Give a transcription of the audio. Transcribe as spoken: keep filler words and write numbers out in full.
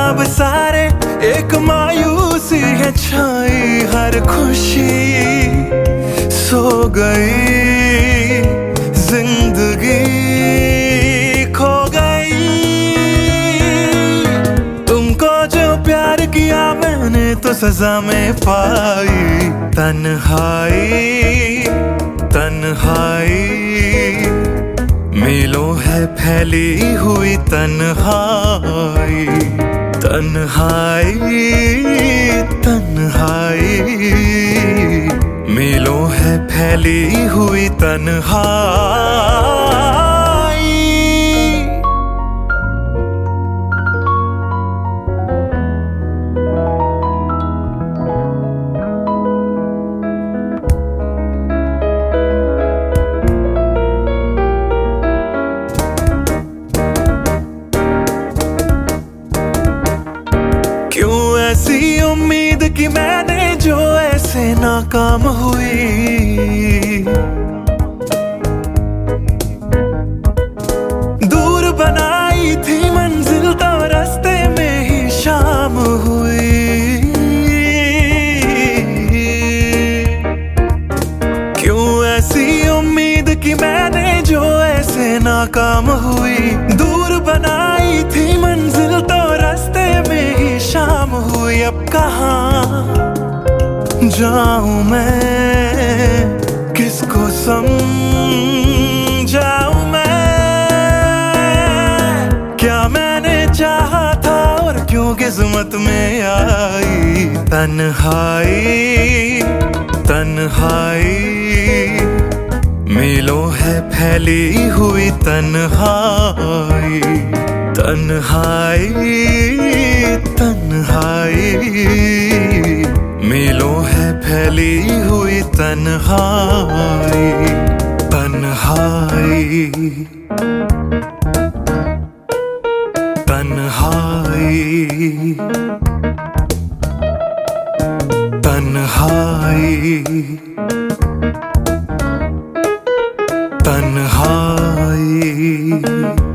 ख्वाब सारे एक मायूसी है छाई, हर खुशी सो गई, जिंदगी खो गई। तुमको जो प्यार किया मैंने तो सजा में पाई, तन्हाई तन्हाई मीलों है फैली हुई तन्हाई, तन्हाई तन्हाई मीलों है फैली हुई तन्हाई। क्यों ऐसी उम्मीद की मैंने जो ऐसे नाकाम हुई, दूर बनाई थी मंजिल तो रास्ते में ही शाम हुई। क्यों ऐसी उम्मीद की मैंने जो ऐसे नाकाम हुई, दूर बनाई थी मंजिल तो रास्ते में ही शाम हुई। अब कहाँ जाऊं मैं, किसको समझाऊं मैं, क्या मैंने चाहा था और क्यों किस्मत में आई। तन्हाई तन्हाई मीलों है फैली हुई तन्हाई, तन्हाई तन्हाई मीलों है फैली हुई तन्हाई, तन्हाई तन्हाई तन्हाई तन्हाई।